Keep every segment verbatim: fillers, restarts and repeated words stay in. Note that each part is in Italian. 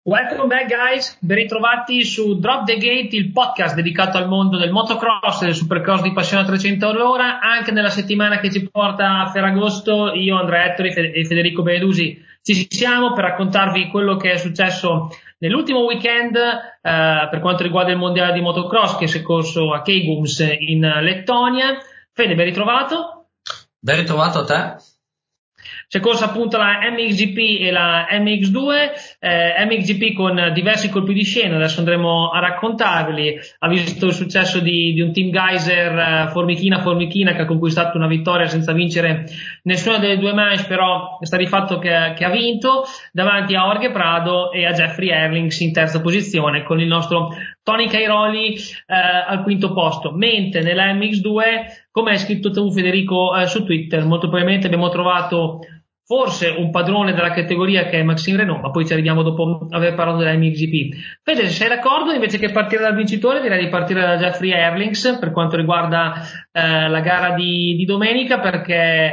Welcome back guys, ben ritrovati su Drop the Gate, il podcast dedicato al mondo del motocross e del supercross di passione a trecento all'ora. Anche nella settimana che ci porta a Ferragosto, io, Andrea Ettori e Federico Benedusi ci siamo per raccontarvi quello che è successo nell'ultimo weekend eh, per quanto riguarda il mondiale di motocross che si è corso a Keigums in Lettonia. Fede, ben ritrovato. Ben ritrovato a te. Si è corsa appunto la M X G P e la M X due, eh, M X G P con diversi colpi di scena, adesso andremo a raccontarli. Ha visto il successo di, di un team Geyser eh, formichina formichina che ha conquistato una vittoria senza vincere nessuna delle due manche, però sta di fatto che, che ha vinto davanti a Jorge Prado e a Jeffrey Herlings in terza posizione, con il nostro Tony Cairoli eh, al quinto posto, mentre nella M X due, come hai scritto tu Federico eh, su Twitter, molto probabilmente abbiamo trovato forse un padrone della categoria che è Maxime Renault, ma poi ci arriviamo dopo aver parlato della M X G P. Fede, se sei d'accordo, invece che partire dal vincitore, direi di partire da Jeffrey Herlings per quanto riguarda eh, la gara di, di domenica, perché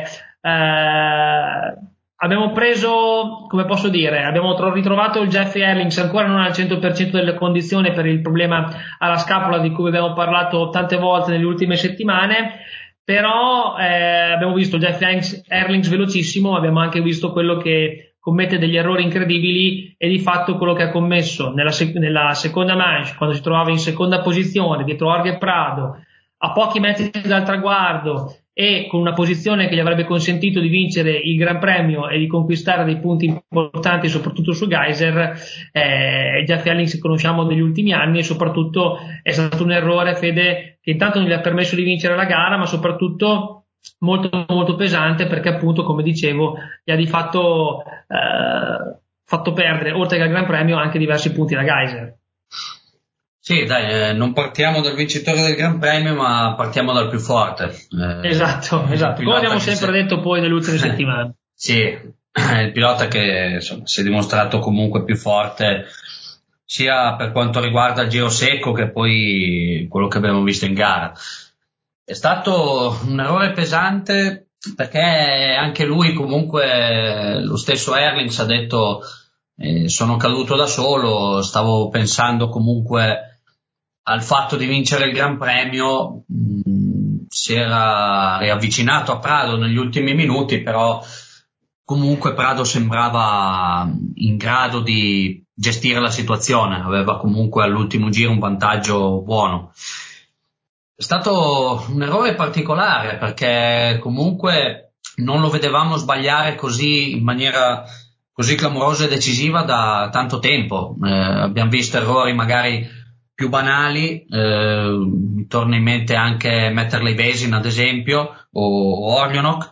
eh, abbiamo preso, come posso dire, abbiamo ritrovato il Jeffrey Herlings ancora non al cento per cento delle condizioni per il problema alla scapola di cui abbiamo parlato tante volte nelle ultime settimane. Però eh, abbiamo visto Jeff Herlings velocissimo, abbiamo anche visto quello che commette degli errori incredibili e di fatto quello che ha commesso nella, sec- nella seconda manche, quando si trovava in seconda posizione dietro Jorge Prado, a pochi metri dal traguardo e con una posizione che gli avrebbe consentito di vincere il Gran Premio e di conquistare dei punti importanti soprattutto su Geyser. eh, Jeff Herlings che conosciamo negli ultimi anni, e soprattutto è stato un errore, Fede, che intanto non gli ha permesso di vincere la gara, ma soprattutto molto molto pesante, perché appunto, come dicevo, gli ha di fatto eh, fatto perdere, oltre che al Gran Premio, anche diversi punti da Geyser. Sì, dai, eh, non partiamo dal vincitore del Gran Premio, ma partiamo dal più forte. Eh, esatto, esatto. Come abbiamo sempre se... detto poi nelle ultime settimane. Sì, il pilota che insomma, si è dimostrato comunque più forte, sia per quanto riguarda il giro secco che poi quello che abbiamo visto in gara. È stato un errore pesante perché anche lui comunque, lo stesso Herlings ha detto eh, sono caduto da solo, stavo pensando comunque al fatto di vincere il Gran Premio, mh, si era riavvicinato a Prado negli ultimi minuti, però comunque Prado sembrava in grado di gestire la situazione, aveva comunque all'ultimo giro un vantaggio buono. È stato un errore particolare perché comunque non lo vedevamo sbagliare così in maniera così clamorosa e decisiva da tanto tempo. Eh, abbiamo visto errori magari più banali, eh, mi torna in mente anche Metterley Basin ad esempio, o, o Orionok,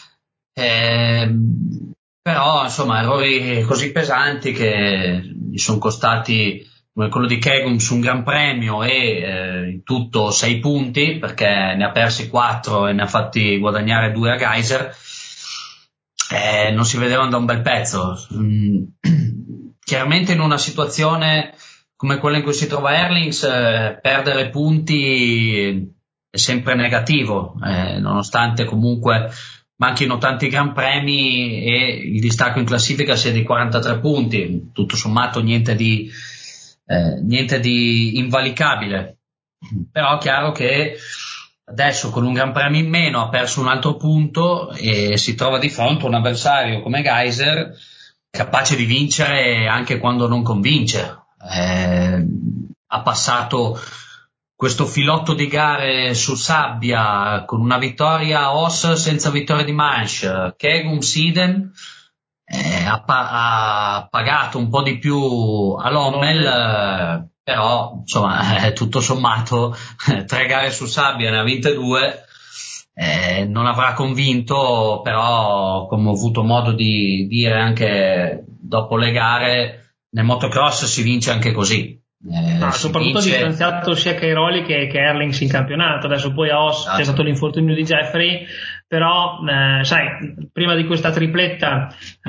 eh, però insomma errori così pesanti che gli sono costati, come quello di Keigums, un Gran Premio e eh, in tutto sei punti, perché ne ha persi quattro e ne ha fatti guadagnare due a Geyser. Eh, non si vedevano da un bel pezzo. Mm, chiaramente in una situazione come quella in cui si trova Herlings, eh, perdere punti è sempre negativo, eh, nonostante comunque manchino tanti Gran Premi e il distacco in classifica sia di quarantatré punti, tutto sommato niente di eh, niente di invalicabile. Però è chiaro che adesso con un Gran Premio in meno ha perso un altro punto e si trova di fronte a un avversario come Geyser capace di vincere anche quando non convince. Eh, ha passato questo filotto di gare su sabbia con una vittoria a Oss senza vittoria di manche, Keigums idem, eh, ha, pa- ha pagato un po' di più all'Hommel, eh, però insomma eh, tutto sommato tre gare su sabbia ne ha vinte due, eh, non avrà convinto, però come ho avuto modo di dire anche dopo le gare, nel motocross si vince anche così. Eh, no, soprattutto ha differenziato sia Cairoli che, che Herlings in campionato. Adesso poi a Oss c'è stato l'infortunio di Jeffrey, però eh, sai, prima di questa tripletta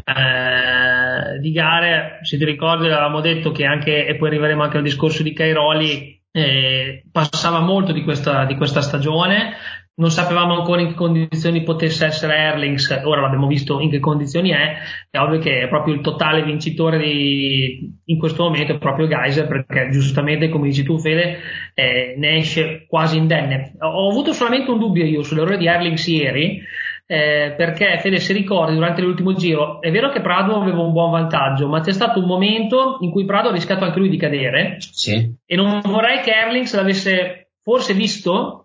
eh, di gare, se ti ricordi avevamo detto che anche, e poi arriveremo anche al discorso di Cairoli, eh, passava molto di questa, di questa stagione, non sapevamo ancora in che condizioni potesse essere Erlings, ora l'abbiamo visto in che condizioni è, è ovvio che è proprio il totale vincitore di, in questo momento è proprio Geiser, perché giustamente come dici tu Fede eh, ne esce quasi indenne. Ho avuto solamente un dubbio io sull'errore di Erlings ieri, eh, perché Fede se ricordi durante l'ultimo giro è vero che Prado aveva un buon vantaggio, ma c'è stato un momento in cui Prado ha rischiato anche lui di cadere, sì. E non vorrei che Erlings l'avesse forse visto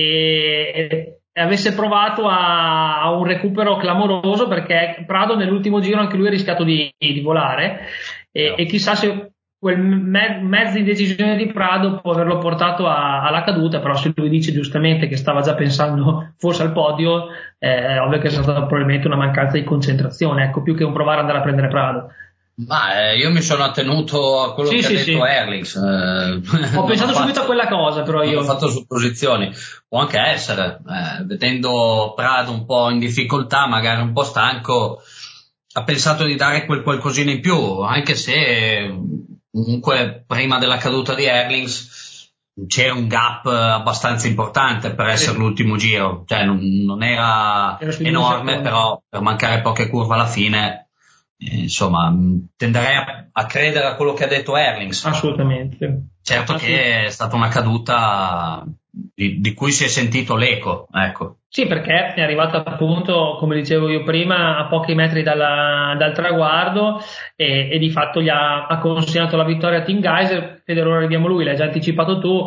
e, e avesse provato a, a un recupero clamoroso, perché Prado nell'ultimo giro anche lui ha rischiato di, di volare e, e chissà se quel me, mezzo indecisione di Prado può averlo portato a, alla caduta, però se lui dice giustamente che stava già pensando forse al podio, eh, è ovvio che è stata probabilmente una mancanza di concentrazione, ecco, più che un provare ad andare a prendere Prado. Ma eh, io mi sono attenuto a quello Sì, che sì, ha detto sì. Erlings. Eh, Ho pensato ho subito a fatto, quella cosa, però non ho io. fatto supposizioni. Può anche essere, eh, vedendo Prado un po' in difficoltà, magari un po' stanco, ha pensato di dare quel qualcosina in più, anche se comunque prima della caduta di Erlings c'era un gap abbastanza importante per essere Sì, l'ultimo giro, cioè non, non era era sui due enorme, secondi. però per mancare poche curve alla fine, eh, insomma, mh, tenderei a, a credere a quello che ha detto Erlings. Assolutamente. Certo Assolut- che è stata una caduta di, di cui si è sentito l'eco, ecco. Sì, perché è arrivato appunto, come dicevo io prima, a pochi metri dalla- dal traguardo e, e di fatto gli ha, ha consegnato la vittoria a Team Geiser. Ed ora arriviamo lui, l'hai già anticipato tu,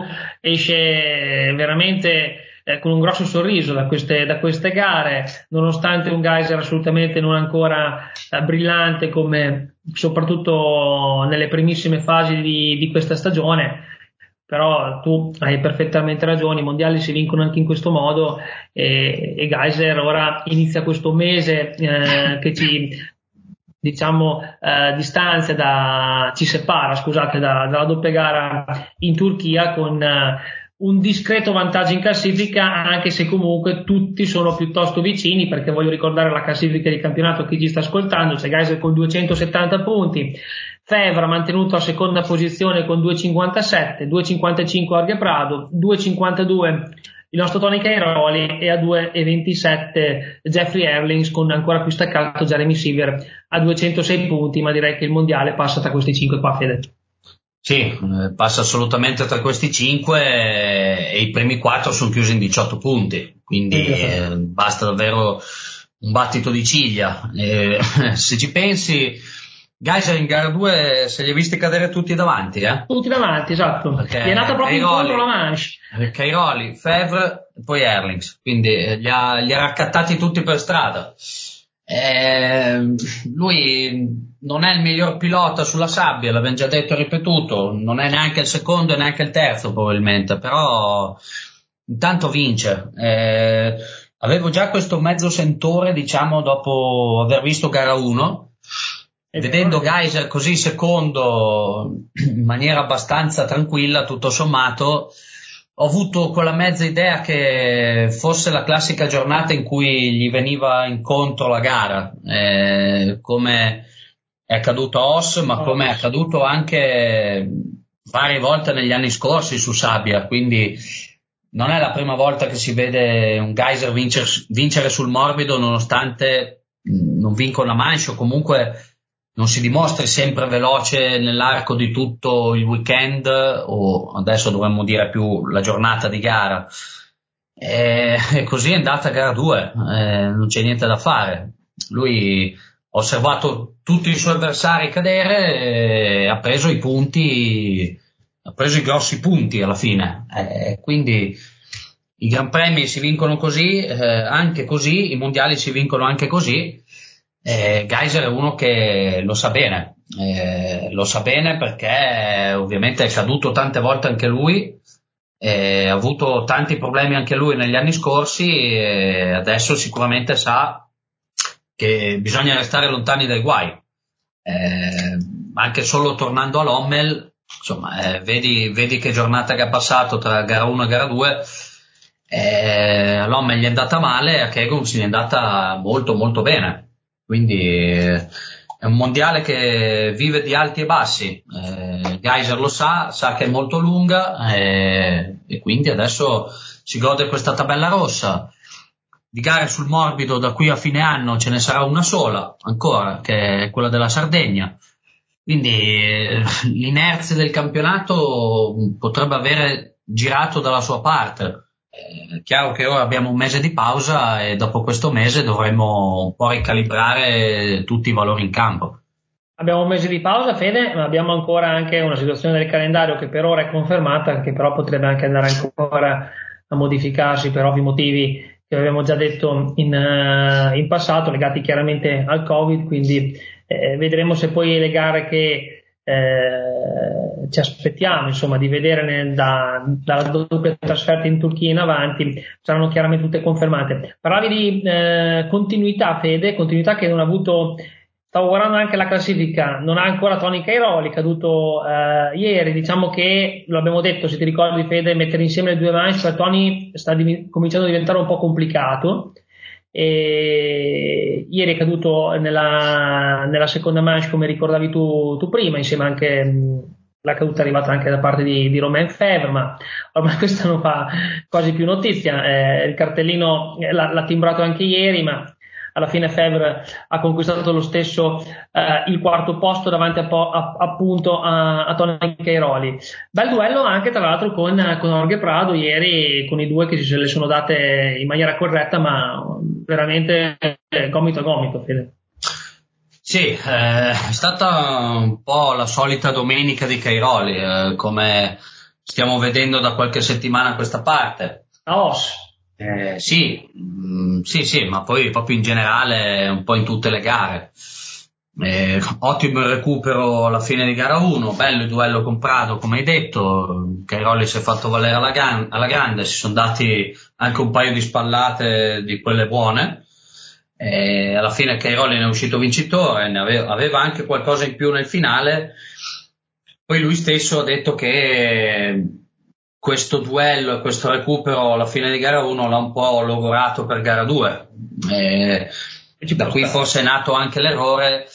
esce veramente eh, con un grosso sorriso da queste, da queste gare, nonostante un Geiser assolutamente non ancora eh, brillante come soprattutto nelle primissime fasi di, di questa stagione. Però tu hai perfettamente ragione, i mondiali si vincono anche in questo modo e, e Geiser ora inizia questo mese eh, che ci diciamo eh, distanzia da, ci separa, scusate, da- dalla doppia gara in Turchia con eh, un discreto vantaggio in classifica, anche se comunque tutti sono piuttosto vicini, perché voglio ricordare la classifica di campionato a chi ci sta ascoltando: c'è Geiser con duecentosettanta punti, Fevra mantenuto a seconda posizione con duecentocinquantasette, duecentocinquantacinque Orge Prado, duecentocinquantadue il nostro Tony Cairoli e a due e ventisette Jeffrey Erlings, con ancora più staccato Jeremy Seaver a duecentosei punti, ma direi che il mondiale passa tra questi cinque qua, Fede. Sì, eh, passa assolutamente tra questi cinque eh, e i primi quattro sono chiusi in diciotto punti, quindi eh, basta davvero un battito di ciglia. Eh, se ci pensi, Geiser in gara due se li ha visti cadere tutti davanti, eh? Tutti davanti, esatto. Gli è nata Perché proprio incontro la Cairoli, Manche. eh, Cairoli, Fevre e poi Erlings, quindi eh, li ha, li ha raccattati tutti per strada. Eh, lui non è il miglior pilota sulla sabbia, l'abbiamo già detto e ripetuto, non è neanche il secondo e neanche il terzo probabilmente, però intanto vince. Eh, avevo già questo mezzo sentore, diciamo, dopo aver visto gara uno, È vero, vedendo è vero. Geiser così secondo in maniera abbastanza tranquilla, tutto sommato, ho avuto quella mezza idea che fosse la classica giornata in cui gli veniva incontro la gara, eh, come è accaduto a Oss, ma come è Oh, accaduto anche varie volte negli anni scorsi su sabbia, quindi non è la prima volta che si vede un Geyser vincere, vincere sul morbido, nonostante mh, non vinca una manche o comunque non si dimostri sempre veloce nell'arco di tutto il weekend, o adesso dovremmo dire più la giornata di gara. E, e così è andata a gara due, eh, non c'è niente da fare. Lui ha osservato tutti i suoi avversari cadere e ha preso i punti, ha preso i grossi punti alla fine. Eh, quindi i Gran Premi si vincono così, eh, anche così, i mondiali si vincono anche così. Eh, Geiser è uno che lo sa bene, eh, lo sa bene perché ovviamente è caduto tante volte anche lui, eh, ha avuto tanti problemi anche lui negli anni scorsi e adesso sicuramente sa che bisogna restare lontani dai guai. Eh, anche solo tornando all'Ommel, insomma, eh, vedi, vedi che giornata che ha passato tra gara uno e gara due. Eh, all'Ommel gli è andata male, a Kegun si è andata molto molto bene. Quindi eh, è un mondiale che vive di alti e bassi. Eh, Geiser lo sa, sa che è molto lunga eh, e quindi adesso si gode questa tabella rossa. Di gare sul morbido da qui a fine anno ce ne sarà una sola ancora, che è quella della Sardegna. Quindi eh, l'inerzia del campionato potrebbe avere girato dalla sua parte. È chiaro che ora abbiamo un mese di pausa e dopo questo mese dovremo un po' ricalibrare tutti i valori in campo. Abbiamo un mese di pausa, Fede, ma abbiamo ancora anche una situazione del calendario che per ora è confermata, che però potrebbe anche andare ancora a modificarsi per ovvi motivi che avevamo già detto in, uh, in passato, legati chiaramente al Covid, quindi eh, vedremo se poi le gare che eh, ci aspettiamo insomma di vedere nel, da, dalla doppia trasferta in Turchia in avanti saranno chiaramente tutte confermate. Parlavi di eh, continuità, Fede, continuità che non ha avuto. Stavo guardando anche la classifica, non ha ancora Tony Cairoli, caduto eh, ieri. Diciamo che, lo abbiamo detto, se ti ricordi Fede, mettere insieme le due manche per Tony sta div- cominciando a diventare un po' complicato. E ieri è caduto nella, nella seconda manche, come ricordavi tu, tu prima, insieme anche mh, la caduta è arrivata anche da parte di, di Romain Febvre, ma ormai questa non fa quasi più notizia. Eh, il cartellino eh, l'ha, l'ha timbrato anche ieri, ma alla fine Febvre ha conquistato lo stesso eh, il quarto posto davanti a po- a, appunto a, a Tony Cairoli. Bel duello anche tra l'altro con, con Jorge Prado ieri, con i due che se le sono date in maniera corretta, ma veramente eh, gomito a gomito, Fede. Sì, eh, è stata un po' la solita domenica di Cairoli, eh, come stiamo vedendo da qualche settimana a questa parte. A Os. Eh, sì, mh, sì, sì, ma poi proprio in generale un po' in tutte le gare. Eh, ottimo il recupero alla fine di gara uno, bello il duello con Prado, come hai detto. Cairoli si è fatto valere alla, gran- alla grande, si sono dati anche un paio di spallate di quelle buone. Eh, alla fine Cairoli ne è uscito vincitore, ne aveva, aveva anche qualcosa in più nel finale. Poi lui stesso ha detto che questo duello e questo recupero alla fine di gara uno l'ha un po' logorato per gara due. Eh, da qui forse è nato anche l'errore,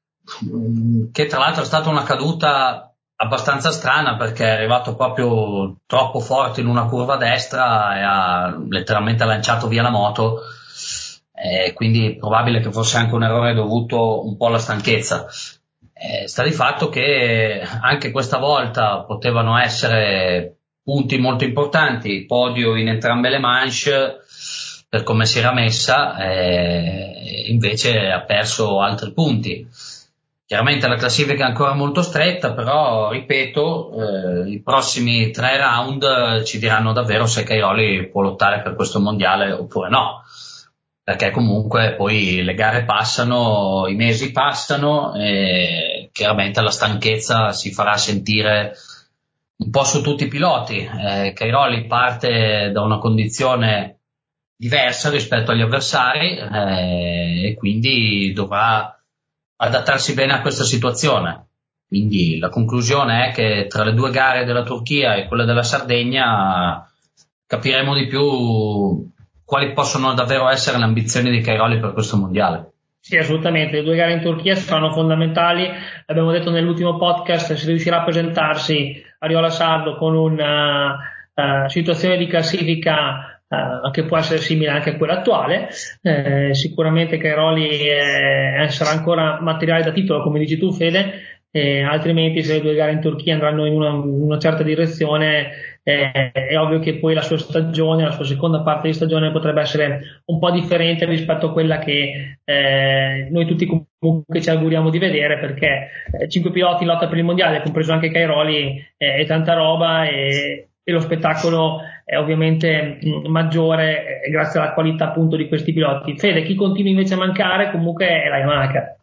che tra l'altro è stata una caduta abbastanza strana, perché è arrivato proprio troppo forte in una curva a destra e ha letteralmente lanciato via la moto. Eh, quindi è probabile che fosse anche un errore dovuto un po' alla stanchezza. Eh, sta di fatto che anche questa volta potevano essere punti molto importanti, podio in entrambe le manche per come si era messa, eh, invece ha perso altri punti. Chiaramente la classifica è ancora molto stretta, però ripeto, eh, i prossimi tre round ci diranno davvero se Cairoli può lottare per questo mondiale oppure no, perché comunque poi le gare passano, i mesi passano e chiaramente la stanchezza si farà sentire un po' su tutti i piloti. Eh, Cairoli parte da una condizione diversa rispetto agli avversari eh, e quindi dovrà adattarsi bene a questa situazione. Quindi la conclusione è che tra le due gare della Turchia e quella della Sardegna capiremo di più quali possono davvero essere le ambizioni di Cairoli per questo mondiale. Sì, assolutamente, le due gare in Turchia saranno fondamentali, l'abbiamo detto nell'ultimo podcast, se riuscirà a presentarsi Ariola Sardo con una uh, situazione di classifica uh, che può essere simile anche a quella attuale, eh, sicuramente Cairoli eh, sarà ancora materiale da titolo, come dici tu Fede, eh, altrimenti se le due gare in Turchia andranno in una, in una certa direzione eh, è ovvio che poi la sua stagione, la sua seconda parte di stagione potrebbe essere un po' differente rispetto a quella che eh, noi tutti comunque ci auguriamo di vedere, perché eh, cinque piloti in lotta per il mondiale, compreso anche Cairoli, eh, è tanta roba e, e lo spettacolo è ovviamente mh, maggiore eh, grazie alla qualità appunto di questi piloti. Fede, chi continua invece a mancare comunque è la Yamaha.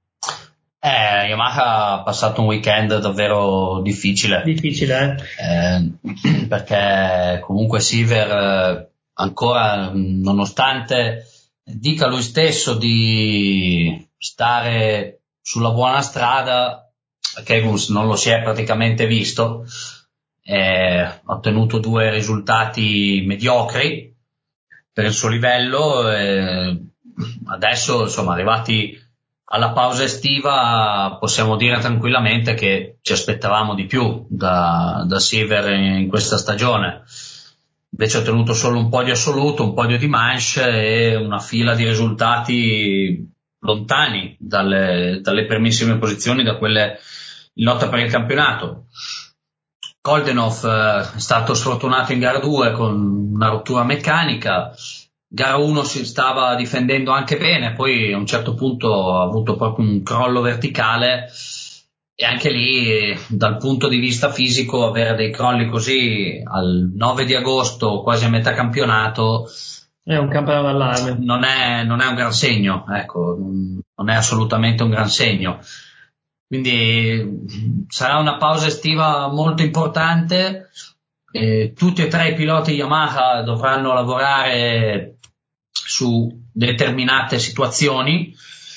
Eh, Yamaha ha passato un weekend davvero difficile. Difficile, eh? Eh, perché comunque Seaver eh, ancora, nonostante dica lui stesso di stare sulla buona strada, Keguns non lo si è praticamente visto, eh, ha ottenuto due risultati mediocri per il suo livello, eh, adesso insomma arrivati alla pausa estiva possiamo dire tranquillamente che ci aspettavamo di più da, da Seaver in questa stagione. invece ha ottenuto solo un podio assoluto, un podio di manche e una fila di risultati lontani dalle, dalle primissime posizioni, da quelle in lotta per il campionato. Koldenhoff eh, è stato sfortunato in gara due con una rottura meccanica. Gara uno si stava difendendo anche bene, poi a un certo punto ha avuto proprio un crollo verticale, e anche lì dal punto di vista fisico avere dei crolli così al nove di agosto, quasi a metà campionato, è un campanello d'allarme. Non è, non è un gran segno, ecco, non è assolutamente un gran segno. Quindi sarà una pausa estiva molto importante. Eh, tutti e tre i piloti Yamaha dovranno lavorare su determinate situazioni,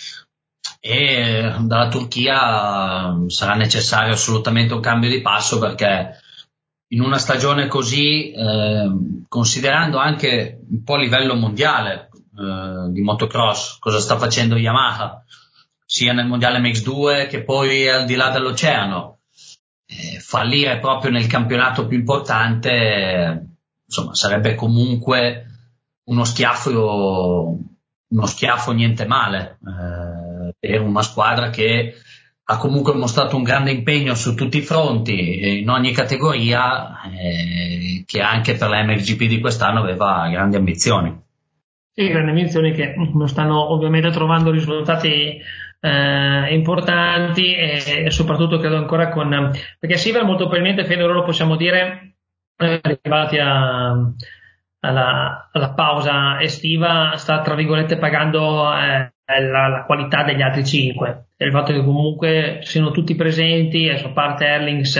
e dalla Turchia sarà necessario assolutamente un cambio di passo, perché in una stagione così, eh, considerando anche un po' a livello mondiale eh, di motocross cosa sta facendo Yamaha, sia nel mondiale M X due che poi al di là dell'oceano, eh, fallire proprio nel campionato più importante, eh, insomma, sarebbe comunque uno schiaffo, uno schiaffo niente male eh, per una squadra che ha comunque mostrato un grande impegno su tutti i fronti, in ogni categoria, eh, che anche per la M X G P di quest'anno aveva grandi ambizioni. Sì, grandi ambizioni che non stanno ovviamente trovando risultati eh, importanti, e, e soprattutto credo ancora con, perché Silver molto probabilmente, Fede, lo possiamo dire, eh, arrivati a, alla, alla pausa estiva, sta tra virgolette pagando eh, la, la qualità degli altri cinque, il fatto che comunque siano tutti presenti, a parte Erlings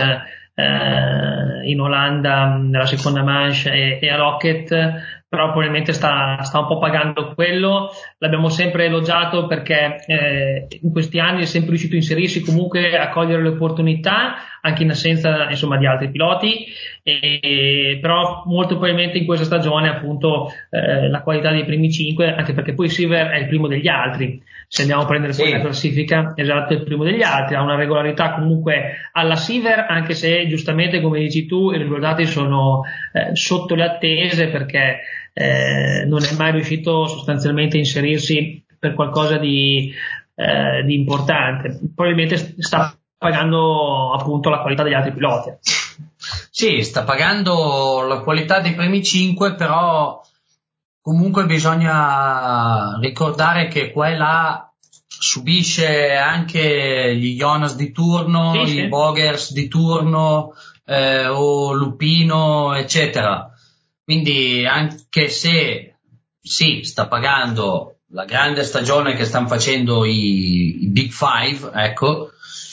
eh, in Olanda nella seconda manche e, e a Lockett, però probabilmente sta, sta un po' pagando quello. L'abbiamo sempre elogiato perché eh, in questi anni è sempre riuscito a inserirsi, comunque a cogliere le opportunità anche in assenza, insomma, di altri piloti, e, però molto probabilmente in questa stagione appunto eh, la qualità dei primi cinque, anche perché poi Silver è il primo degli altri, se andiamo a prendere Sì. poi la classifica, esatto, è il primo degli altri, ha una regolarità comunque alla Silver, anche se giustamente come dici tu i risultati sono eh, sotto le attese, perché eh, non è mai riuscito sostanzialmente a inserirsi per qualcosa di, eh, di importante. Probabilmente sta pagando appunto la qualità degli altri piloti. Sì, sta pagando la qualità dei primi cinque, però comunque bisogna ricordare che qua e là subisce anche gli Jonas di turno, Sì, i sì. Bogers di turno, eh, o Lupino, eccetera. Quindi anche se sì, sta pagando la grande stagione che stanno facendo i, i Big Five, ecco,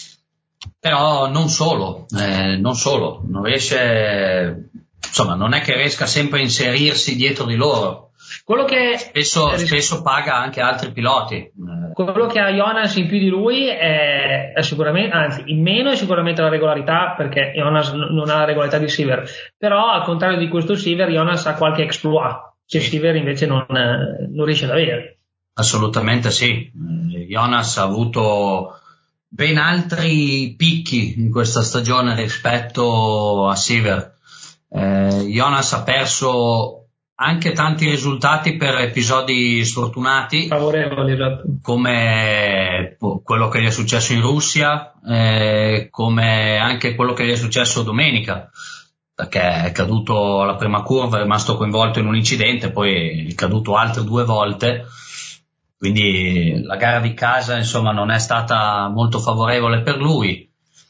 però non solo, eh, non solo, non riesce, insomma, non è che riesca sempre a inserirsi dietro di loro. Quello che Spesso, spesso paga anche altri piloti. Quello che ha Jonas in più di lui è, è sicuramente, anzi in meno è sicuramente la regolarità, perché Jonas non ha la regolarità di Silver, però al contrario di questo Silver, Jonas ha qualche exploit che Sì. Silver invece non, non riesce ad avere. Assolutamente sì, Jonas ha avuto ben altri picchi in questa stagione rispetto a Silver. eh, Jonas ha perso anche tanti risultati per episodi sfortunati, Favorevoli, esatto. come quello che gli è successo in Russia, eh, come anche quello che gli è successo domenica, perché è caduto alla prima curva, è rimasto coinvolto in un incidente, poi è caduto altre due volte, quindi la gara di casa, insomma, non è stata molto favorevole per lui,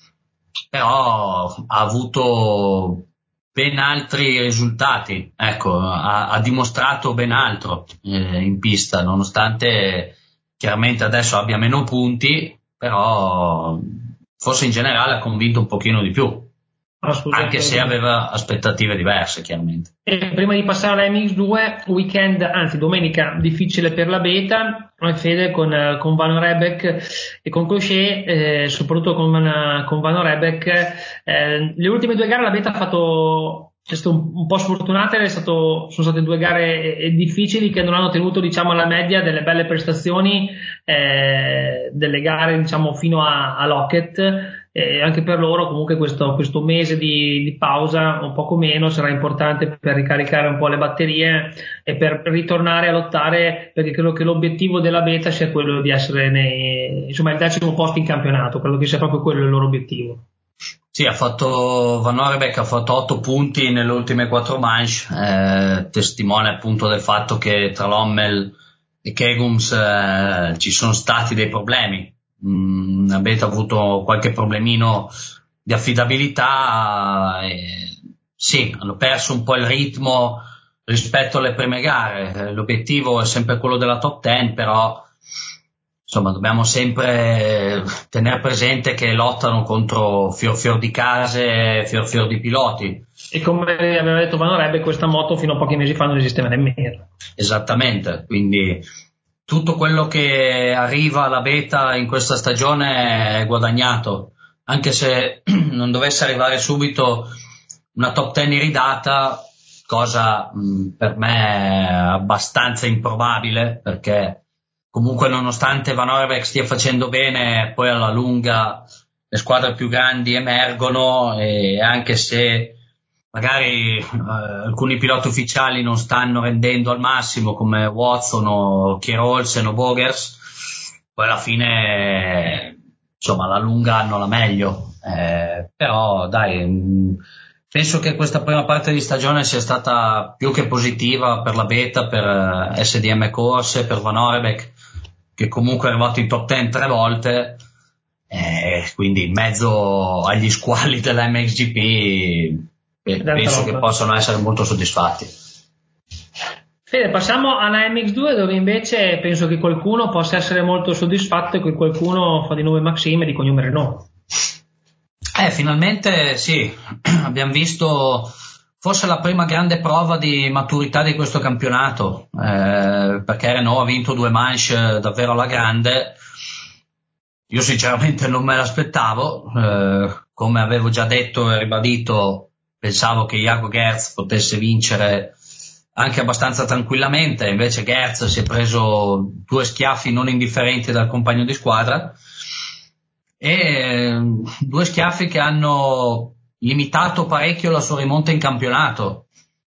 però ha avuto ben altri risultati, ecco, ha, ha dimostrato ben altro eh, in pista, nonostante chiaramente adesso abbia meno punti, però forse in generale ha convinto un pochino di più, anche se aveva aspettative diverse, chiaramente. E prima di passare alla M X due, weekend, anzi domenica difficile per la beta, Fede, con, con Vano Rebeck e con Cochet, eh, soprattutto con, con Vano Rebeck. Eh, le ultime due gare la beta ha fatto, è stato un, un po' sfortunata, è stato, sono state due gare eh, difficili che non hanno tenuto, diciamo, alla media delle belle prestazioni eh, delle gare, diciamo, fino a, a Lockett. e anche per loro comunque questo, questo mese di, di pausa, un poco meno, sarà importante per ricaricare un po' le batterie e per ritornare a lottare, perché credo che l'obiettivo della beta sia quello di essere nei, insomma, il decimo posto in campionato, credo che sia proprio quello il loro obiettivo. Sì, ha fatto Van Orebek ha fatto otto punti nelle ultime quattro manche, eh, testimone appunto del fatto che tra Lommel e Kegums eh, ci sono stati dei problemi. Mm, Abete avuto qualche problemino di affidabilità, e, sì, hanno perso un po' il ritmo rispetto alle prime gare. L'obiettivo è sempre quello della top dieci, però insomma dobbiamo sempre tenere presente che lottano contro fior fior di case, fior fior di piloti. E come aveva detto Van Orebek, questa moto fino a pochi mesi fa non esisteva nemmeno. Esattamente, quindi tutto quello che arriva alla beta in questa stagione è guadagnato, anche se non dovesse arrivare subito una top dieci iridata, cosa mh, per me è abbastanza improbabile, perché comunque nonostante Van Orebek stia facendo bene, poi alla lunga le squadre più grandi emergono, e anche se magari eh, alcuni piloti ufficiali non stanno rendendo al massimo come Watson o Kierolsen o Bogers, poi alla fine insomma alla lunga hanno la meglio, eh, però dai, mh, penso che questa prima parte di stagione sia stata più che positiva per la beta, per eh, S D M Corse, per Van Orebek, che comunque è arrivato in top dieci tre volte, eh, quindi in mezzo agli squali della M X G P penso che possano essere molto soddisfatti. Fede, passiamo alla M X due, dove invece penso che qualcuno possa essere molto soddisfatto e che qualcuno fa di nome Maxime di cognome Renault. Eh, finalmente sì, abbiamo visto forse la prima grande prova di maturità di questo campionato, eh, perché Renault ha vinto due manche davvero alla grande. Io sinceramente non me l'aspettavo, eh, come avevo già detto e ribadito, pensavo che Jago Gerz potesse vincere anche abbastanza tranquillamente, invece Gerz si è preso due schiaffi non indifferenti dal compagno di squadra, e due schiaffi che hanno limitato parecchio la sua rimonta in campionato,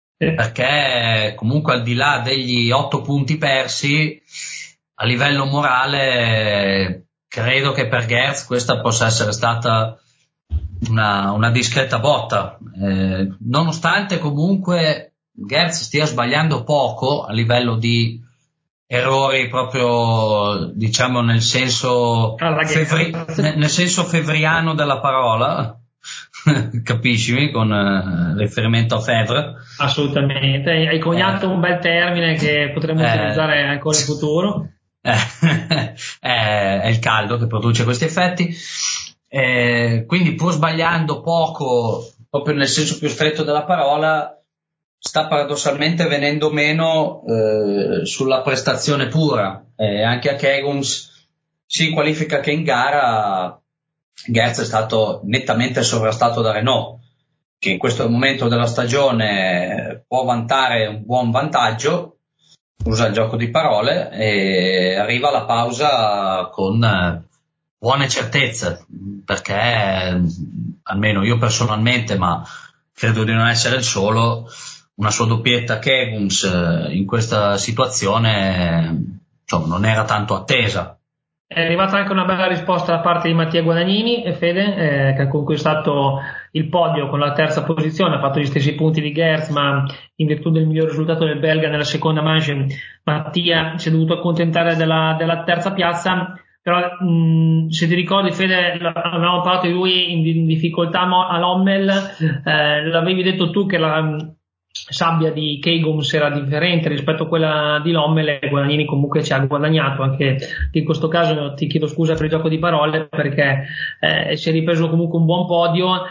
perché comunque al di là degli otto punti persi, a livello morale credo che per Gerz questa possa essere stata una, una discreta botta, eh, nonostante comunque Gerz stia sbagliando poco a livello di errori, proprio diciamo nel senso fevri- nel senso fevriano della parola, capiscimi, con eh, riferimento a Fevre. Assolutamente, hai coniato eh, un bel termine che potremmo eh, utilizzare ancora in futuro. Eh, è il caldo che produce questi effetti, eh, quindi pur sbagliando poco, proprio nel senso più stretto della parola, sta paradossalmente venendo meno eh, sulla prestazione pura, eh, anche a Kegums si qualifica che in gara Gerz è stato nettamente sovrastato da Renault, che in questo momento della stagione può vantare un buon vantaggio, usa il gioco di parole, e arriva alla pausa con eh, buone certezze, perché almeno io personalmente, ma credo di non essere il solo, una sua doppietta Kegums eh, in questa situazione insomma, non era tanto attesa. È arrivata anche una bella risposta da parte di Mattia Guadagnini e Fede, eh, che ha conquistato il podio con la terza posizione, ha fatto gli stessi punti di Gerz, ma in virtù del miglior risultato del belga nella seconda manche Mattia si è dovuto accontentare della, della terza piazza. Però mh, se ti ricordi Fede, avevamo parlato di lui in, in difficoltà a Lommel, eh, l'avevi detto tu che la sabbia di Kegums era differente rispetto a quella di Lommel, e Guadagnini comunque ci ha guadagnato anche in questo caso. Ti chiedo scusa per il gioco di parole, perché eh, si è ripreso comunque un buon podio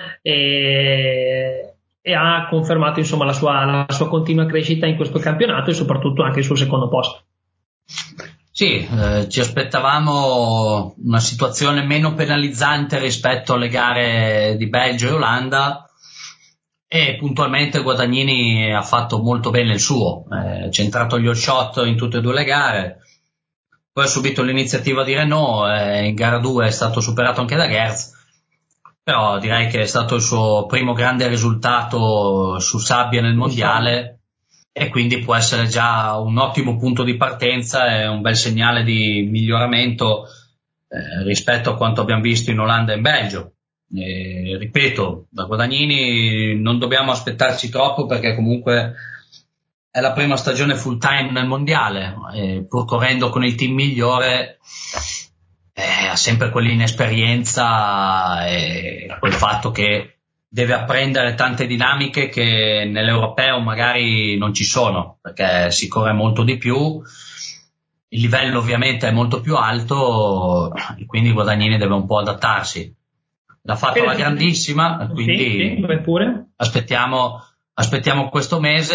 e, e ha confermato insomma la sua, la sua continua crescita in questo campionato e soprattutto anche il suo secondo posto. Sì, eh, ci aspettavamo una situazione meno penalizzante rispetto alle gare di Belgio e Olanda, e puntualmente Guadagnini ha fatto molto bene il suo, eh, ha centrato gli all shot in tutte e due le gare, poi ha subito l'iniziativa di Renault, eh, in gara due è stato superato anche da Gerz, però direi che è stato il suo primo grande risultato su sabbia nel mondiale e quindi può essere già un ottimo punto di partenza e un bel segnale di miglioramento eh, rispetto a quanto abbiamo visto in Olanda e in Belgio. E, ripeto, da Guadagnini non dobbiamo aspettarci troppo perché comunque è la prima stagione full time nel mondiale, e pur correndo con il team migliore eh, ha sempre quell'inesperienza e quel fatto che deve apprendere tante dinamiche che nell'europeo magari non ci sono, perché si corre molto di più, il livello ovviamente è molto più alto e quindi Guadagnini deve un po' adattarsi. L'ha fatto alla grandissima, quindi sì, sì, pure. aspettiamo aspettiamo questo mese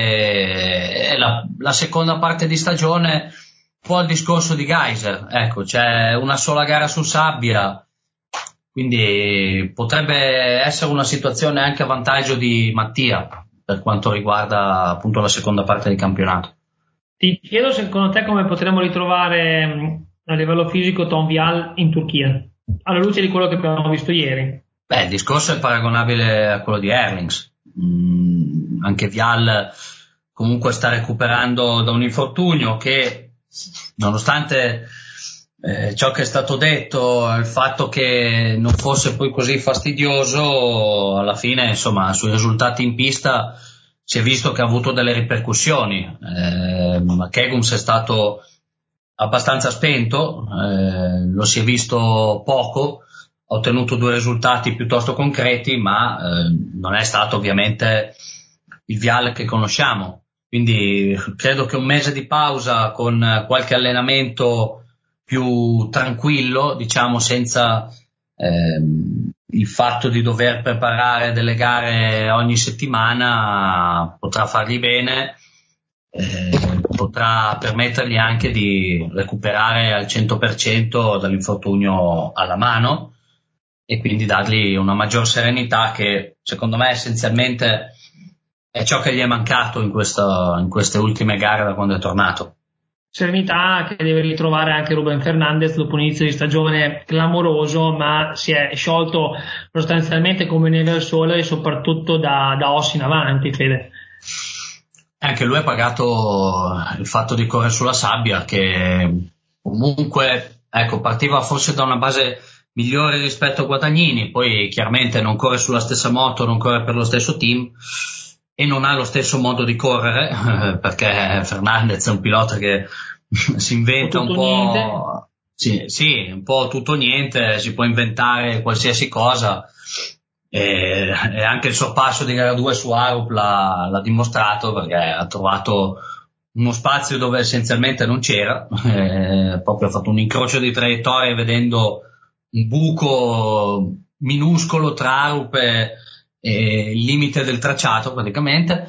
e la, la seconda parte di stagione, un po' il discorso di Geiser, ecco, c'è una sola gara su sabbia, quindi potrebbe essere una situazione anche a vantaggio di Mattia per quanto riguarda appunto la seconda parte del campionato. Ti chiedo secondo te come potremmo ritrovare mh, a livello fisico Tom Vial in Turchia, alla luce di quello che abbiamo visto ieri. Beh, il discorso è paragonabile a quello di Erlings. Mm, anche Vial comunque sta recuperando da un infortunio che, nonostante eh, ciò che è stato detto, il fatto che non fosse poi così fastidioso, alla fine, insomma, sui risultati in pista si è visto che ha avuto delle ripercussioni. Eh, Kegums è stato abbastanza spento, eh, lo si è visto poco, ha ottenuto due risultati piuttosto concreti, ma eh, non è stato ovviamente il Vial che conosciamo. Quindi credo che un mese di pausa con qualche allenamento più tranquillo, diciamo senza ehm, il fatto di dover preparare delle gare ogni settimana, potrà fargli bene, eh, potrà permettergli anche di recuperare al cento per cento dall'infortunio alla mano e quindi dargli una maggior serenità che secondo me essenzialmente è ciò che gli è mancato in, questa, in queste ultime gare da quando è tornato. Serenità che deve ritrovare anche Ruben Fernandez dopo un inizio di stagione clamoroso, ma si è sciolto sostanzialmente come neve al sole e soprattutto da, da Ossi in avanti, Fede. Anche lui ha pagato il fatto di correre sulla sabbia, che comunque ecco, partiva forse da una base migliore rispetto a Guadagnini, poi chiaramente non corre sulla stessa moto, non corre per lo stesso team e non ha lo stesso modo di correre, perché Fernandez è un pilota che si inventa un po', sì, sì, un po' tutto niente, si può inventare qualsiasi cosa. E, e anche il sorpasso di gara due su Arup l'ha, l'ha dimostrato, perché ha trovato uno spazio dove essenzialmente non c'era, eh, proprio ha fatto un incrocio di traiettorie vedendo un buco minuscolo tra Arup e, e il limite del tracciato praticamente,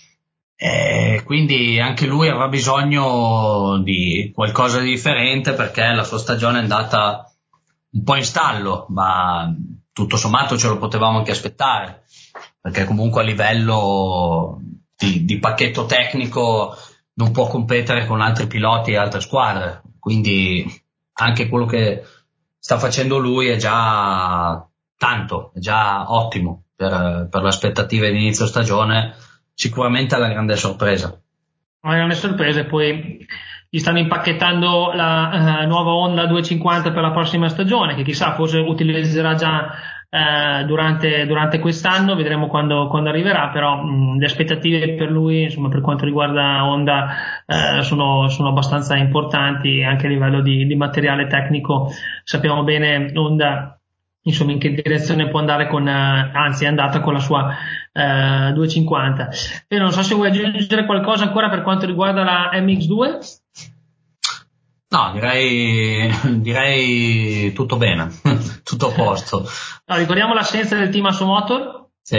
e quindi anche lui avrà bisogno di qualcosa di differente perché la sua stagione è andata un po' in stallo, ma tutto sommato ce lo potevamo anche aspettare, perché comunque a livello di, di pacchetto tecnico non può competere con altri piloti e altre squadre, quindi anche quello che sta facendo lui è già tanto, è già ottimo per, per le aspettative di inizio stagione, sicuramente è la grande sorpresa. Una grande sorpresa, e poi gli stanno impacchettando la uh, nuova Honda duecentocinquanta per la prossima stagione, che chissà forse utilizzerà già uh, durante, durante quest'anno, vedremo quando, quando arriverà, però mh, le aspettative per lui, insomma, per quanto riguarda Honda uh, sono, sono abbastanza importanti anche a livello di, di materiale tecnico. Sappiamo bene Honda insomma in che direzione può andare con, uh, anzi è andata con la sua uh, duecentocinquanta. E non so se vuoi aggiungere qualcosa ancora per quanto riguarda la M X due. No, direi, direi tutto bene, tutto a posto. No, ricordiamo l'assenza del team Assomotor. Sì.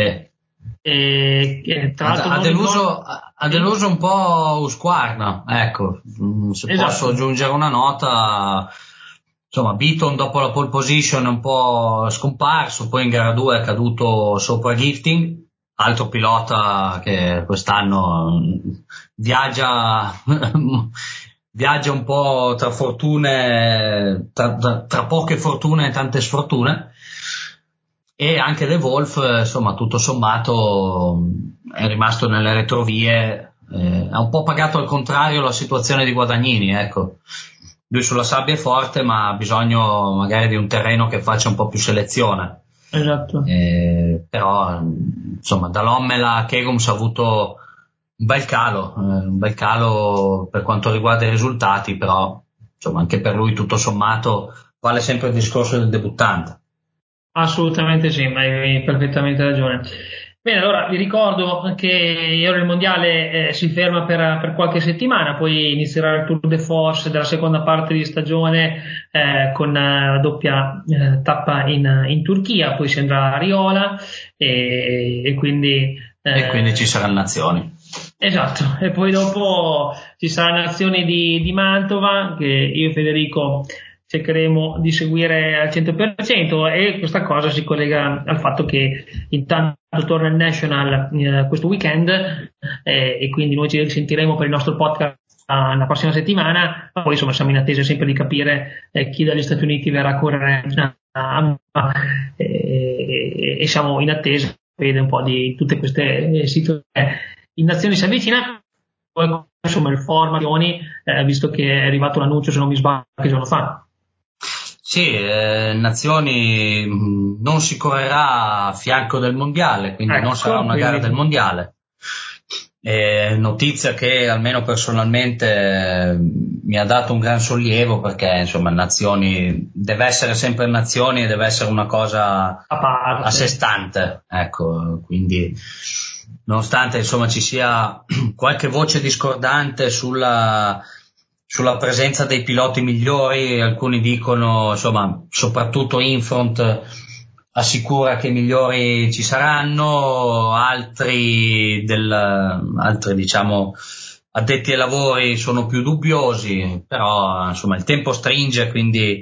E, che tra l'altro ha, ha, deluso, ha deluso un po' Husqvarna, ecco, se esatto. Posso aggiungere una nota, insomma Beaton dopo la pole position è un po' scomparso, poi in gara due è caduto sopra Gifting, altro pilota che quest'anno viaggia viaggia un po' tra fortune, tra, tra, tra poche fortune e tante sfortune. e anche The Wolf, insomma, tutto sommato è rimasto nelle retrovie, eh, ha un po' pagato al contrario la situazione di Guadagnini, ecco. Lui sulla sabbia è forte, ma ha bisogno magari di un terreno che faccia un po' più selezione. Esatto. Eh, però, insomma, da Lommel a Kegums ha avuto un bel calo, eh, un bel calo per quanto riguarda i risultati, però, insomma, anche per lui tutto sommato vale sempre il discorso del debuttante. Assolutamente sì, ma hai perfettamente ragione. Bene, allora vi ricordo che ora il mondiale eh, si ferma per, per qualche settimana, poi inizierà il Tour de Force della seconda parte di stagione eh, con la doppia eh, tappa in, in Turchia, poi si andrà a Riola e, e quindi... Eh, e quindi ci eh, saranno nazioni. Esatto, e poi dopo ci sarà Nazioni di, di Mantova che io e Federico cercheremo di seguire al cento per cento e questa cosa si collega al fatto che intanto torna il National eh, questo weekend eh, e quindi noi ci sentiremo per il nostro podcast uh, la prossima settimana, ma poi insomma siamo in attesa sempre di capire eh, chi dagli Stati Uniti verrà a correre a, a, e, e siamo in attesa vede un po' di tutte queste eh, situazioni. In Nazioni si avvicina, poi insomma il format, eh, visto che è arrivato l'annuncio, se non mi sbaglio, qualche giorno fa. Sì, eh, Nazioni mh, non si correrà a fianco del mondiale, quindi Ecco, non sarà una quindi... gara del mondiale. Eh, notizia che almeno personalmente eh, mi ha dato un gran sollievo perché insomma Nazioni deve essere sempre Nazioni e deve essere una cosa a parte. a sé stante, ecco, quindi nonostante insomma ci sia qualche voce discordante sulla sulla presenza dei piloti migliori, alcuni dicono insomma soprattutto Infront assicura che i migliori ci saranno, altri del altri diciamo addetti ai lavori sono più dubbiosi, però insomma il tempo stringe, quindi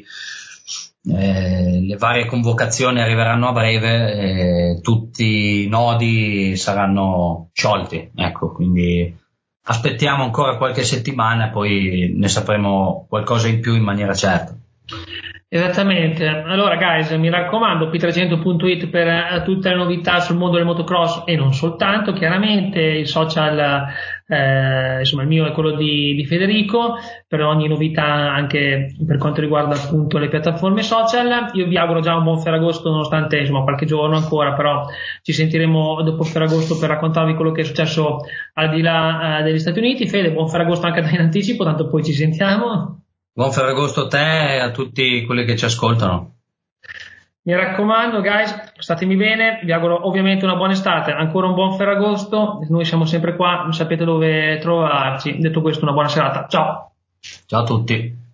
eh, le varie convocazioni arriveranno a breve e tutti i nodi saranno sciolti, ecco, quindi aspettiamo ancora qualche settimana e poi ne sapremo qualcosa in più in maniera certa. Esattamente, allora guys mi raccomando P trecento punto it per uh, tutte le novità sul mondo del motocross e non soltanto, chiaramente il social eh, insomma il mio è quello di, di Federico per ogni novità anche per quanto riguarda appunto le piattaforme social. Io vi auguro già un buon Ferragosto nonostante insomma qualche giorno ancora, però ci sentiremo dopo Ferragosto per raccontarvi quello che è successo al di là uh, degli Stati Uniti. Fede, buon Ferragosto anche da in anticipo, tanto poi ci sentiamo. Buon Ferragosto a te e a tutti quelli che ci ascoltano. Mi raccomando, guys, statemi bene, vi auguro ovviamente una buona estate, ancora un buon Ferragosto, noi siamo sempre qua, sapete dove trovarci. Detto questo, una buona serata, ciao! Ciao a tutti.